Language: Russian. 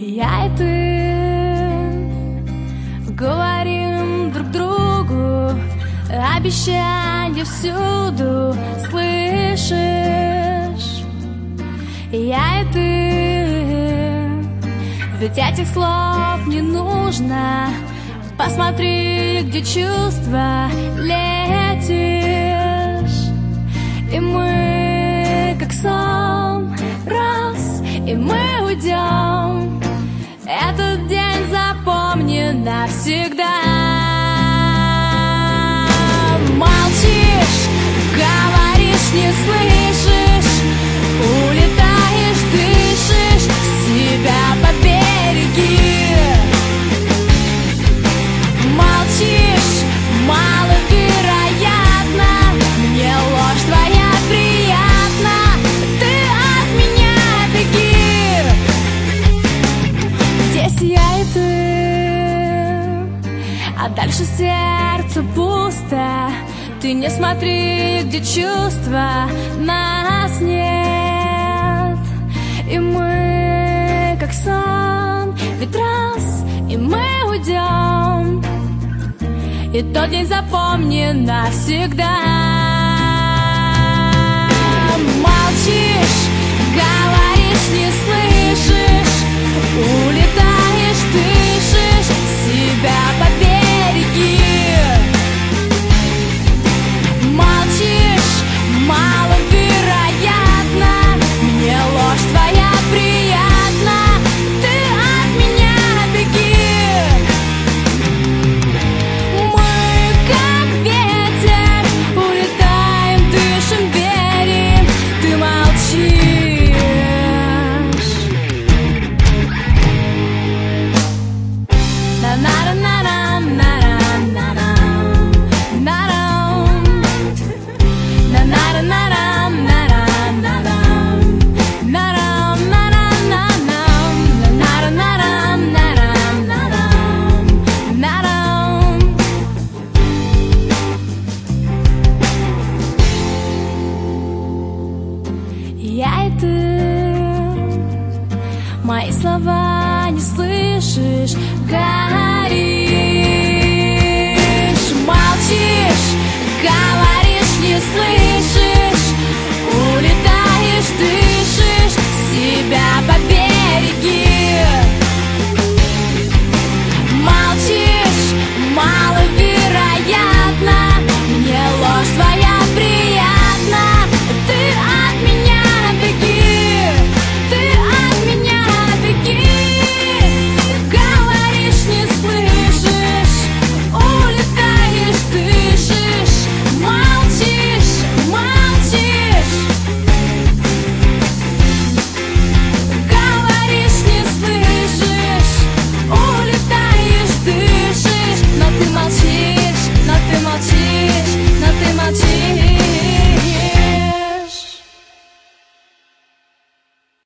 Я и ты говорим друг другу обещанья всюду, слышишь? Я и ты, ведь этих слов не нужно. Посмотри, где чувства, летишь. И мы, как сон, раз, и мы уйдем. Этот день запомни навсегда. Молчишь, говоришь, не слышишь, улетаешь, дышишь, себя побереги. Молчишь, маловероятно, мне ложь твоя приятна, ты от меня беги. Здесь я и ты, а дальше сердце пусто. Ты не смотри, где чувства, нас нет. И мы, как сон, ведь раз, и мы уйдем. И тот день запомни навсегда. Молчишь, говоришь, не слышишь, улетаешь.